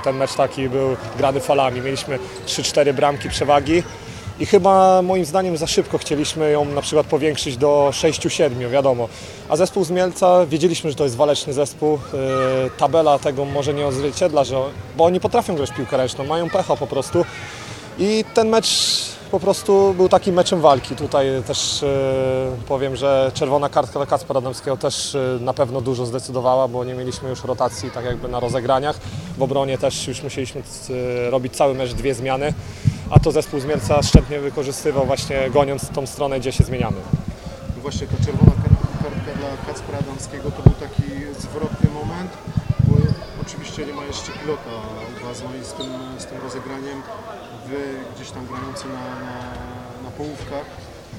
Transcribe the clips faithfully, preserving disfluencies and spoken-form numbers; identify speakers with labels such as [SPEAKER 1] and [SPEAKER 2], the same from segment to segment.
[SPEAKER 1] ten mecz taki był grany falami. Mieliśmy trzy cztery bramki przewagi i chyba moim zdaniem za szybko chcieliśmy ją na przykład powiększyć do sześciu siedmiu, wiadomo. A zespół z Mielca, wiedzieliśmy, że to jest waleczny zespół. Yy, tabela tego może nie odzwierciedla, że, bo oni potrafią grać w piłkę ręczną, mają pecha po prostu. I ten mecz po prostu był takim meczem walki. Tutaj też yy, powiem, że czerwona kartka dla Kacpra Radomskiego też yy, na pewno dużo zdecydowała, bo nie mieliśmy już rotacji tak jakby na rozegraniach. W obronie też już musieliśmy yy, robić cały mecz dwie zmiany, a to zespół z Mielca szczętnie wykorzystywał właśnie goniąc tą stronę, gdzie się zmieniamy.
[SPEAKER 2] No właśnie ta czerwona kartka dla Kacpra Radomskiego to był taki zwrotny moment, bo oczywiście nie ma jeszcze pilota u Was, no i z tym, z tym rozegraniem Wy gdzieś tam grający na, na, na połówkach,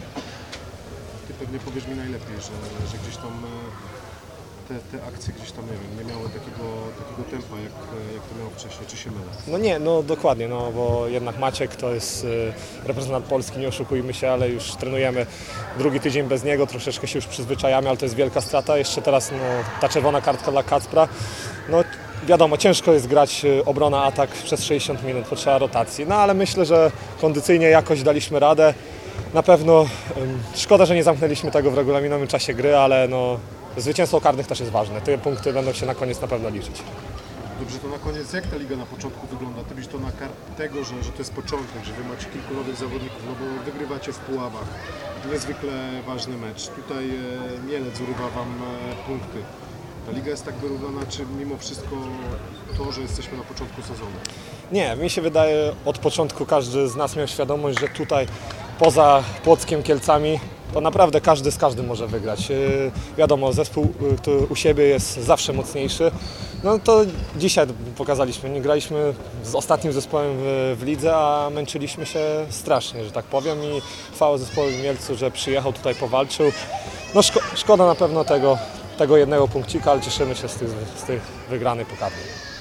[SPEAKER 2] Ty pewnie powiesz mi najlepiej, że, że gdzieś tam te, te akcje gdzieś tam, nie wiem, nie miały takiego, takiego tempa, jak, jak to miało wcześniej, czy się mylę?
[SPEAKER 1] No nie, no dokładnie, no bo jednak Maciek to jest y, reprezentant Polski, nie oszukujmy się, ale już trenujemy drugi tydzień bez niego, troszeczkę się już przyzwyczajamy, ale to jest wielka strata. Jeszcze teraz no, ta czerwona kartka dla Kacpra, no wiadomo, ciężko jest grać obrona, atak przez sześćdziesiąt minut, potrzeba rotacji, no ale myślę, że kondycyjnie jakoś daliśmy radę. Na pewno ym, szkoda, że nie zamknęliśmy tego w regulaminowym czasie gry, ale no zwycięstwo karnych też jest ważne. Te punkty będą się na koniec na pewno liczyć.
[SPEAKER 2] Dobrze, to na koniec jak ta liga na początku wygląda? Ty byś to na kartę tego, że, że to jest początek, że Wy macie kilku nowych zawodników, no bo wygrywacie w Puławach. Niezwykle ważny mecz. Tutaj e, Mielec urywa Wam e, punkty. Ta liga jest tak wyrównana, czy mimo wszystko to, że jesteśmy na początku sezonu?
[SPEAKER 1] Nie, mi się wydaje, od początku każdy z nas miał świadomość, że tutaj poza Płockiem, Kielcami to naprawdę każdy z każdym może wygrać. Yy, wiadomo, zespół który u siebie jest zawsze mocniejszy. No to dzisiaj pokazaliśmy, nie graliśmy z ostatnim zespołem w, w lidze, a męczyliśmy się strasznie, że tak powiem, i chwała zespołowi Mielcu, że przyjechał tutaj, powalczył. No szko szkoda na pewno tego, tego jednego punkcika, ale cieszymy się z tych, z tych wygranych pokazów.